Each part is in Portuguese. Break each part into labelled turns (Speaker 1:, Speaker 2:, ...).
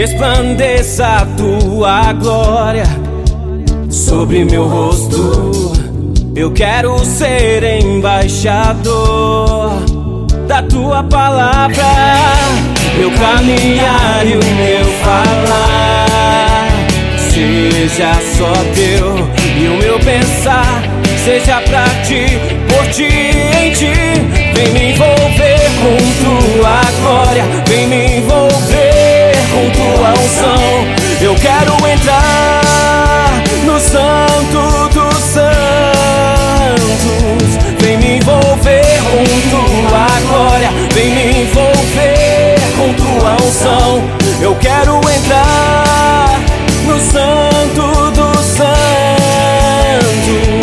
Speaker 1: resplandeça a tua glória sobre meu rosto. Eu quero ser embaixador da tua palavra, meu caminhar e o meu falar seja só teu, e o meu pensar seja pra ti, por ti, em ti. Vem me envolver com tua glória, vem me envolver com tua unção. Eu quero entrar no santo dos santos. Vem me envolver com tua glória, vem me envolver com tua unção. Eu quero entrar no santo dos santos.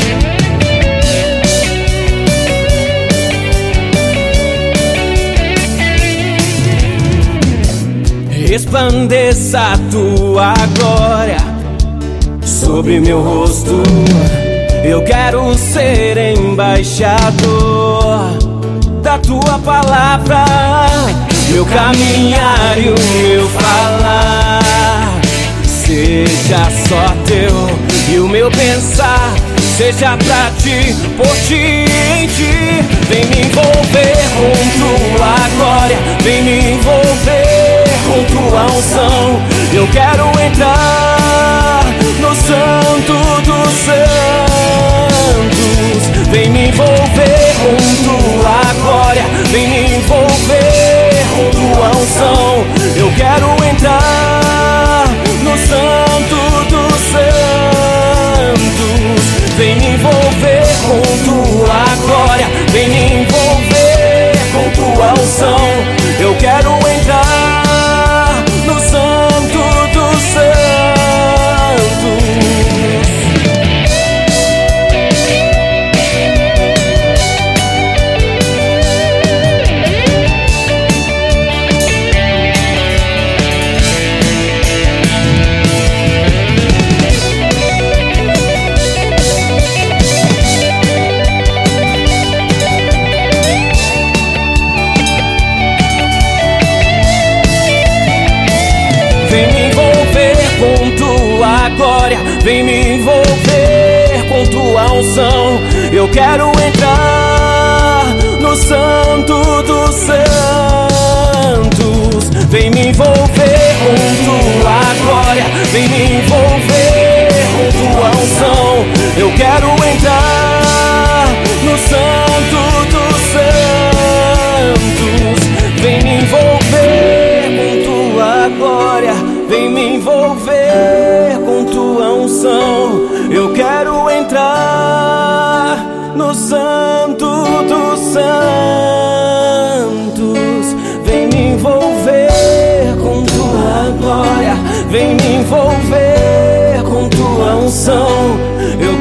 Speaker 1: Resplandeça a tua glória sobre meu rosto. Eu quero ser embaixador da tua palavra, meu caminhar e o meu falar seja só teu, e o meu pensar seja pra ti, por ti, em ti. Vem me envolver com tua glória, vem me envolver com tua unção. Eu quero entrar no santo dos santos. Vem me envolver com tua glória, vem me envolver com tua unção. Eu quero entrar no santo dos santos. Vem me envolver com tua glória, vem me envolver com tua unção. Eu quero entrar no santo dos santos. Glória, vem me envolver com tua unção. Eu quero entrar no santo dos santos. Vem me envolver com tua glória, vem me envolver com tua unção. Eu quero entrar no santo dos santos. Vem me envolver com tua glória, vem me envolver com tua unção. Eu quero entrar no santo dos santos. Vem me envolver com tua glória, vem me envolver com tua unção. Eu